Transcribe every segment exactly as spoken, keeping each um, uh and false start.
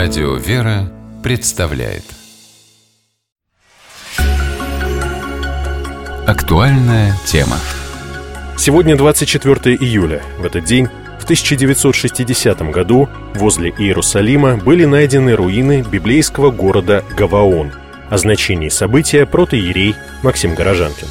Радио «Вера» представляет актуальная тема. Сегодня двадцать четвёртое июля. В этот день, в тысяча девятьсот шестидесятом году, возле Иерусалима были найдены руины библейского города Гаваон. О значении события протоиерей Максим Горожанкин.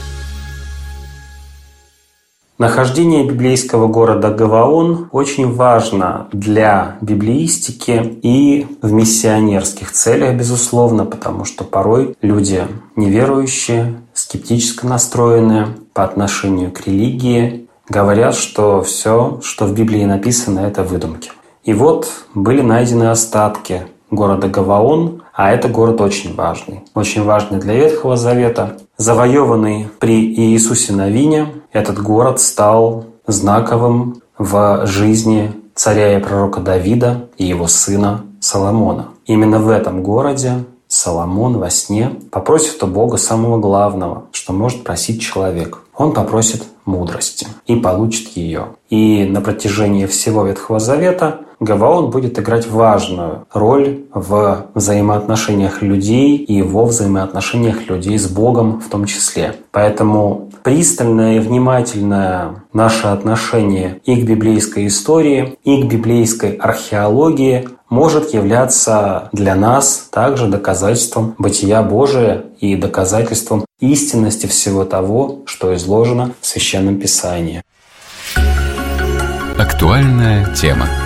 Нахождение библейского города Гаваон очень важно для библеистики и в миссионерских целях, безусловно, потому что порой люди неверующие, скептически настроенные по отношению к религии, говорят, что все, что в Библии написано, это выдумки. И вот были найдены остатки города Гаваон, а это город очень важный. Очень важный для Ветхого Завета. Завоеванный при Иисусе Навине, этот город стал знаковым в жизни царя и пророка Давида и его сына Соломона. Именно в этом городе Соломон во сне попросит у Бога самого главного, что может просить человек. Он попросит мудрости и получит ее. И на протяжении всего Ветхого Завета Гаваон будет играть важную роль в взаимоотношениях людей и во взаимоотношениях людей с Богом в том числе. Поэтому пристальное и внимательное наше отношение и к библейской истории, и к библейской археологии может являться для нас также доказательством бытия Божия и доказательством истинности всего того, что изложено в Священном Писании. Актуальная тема.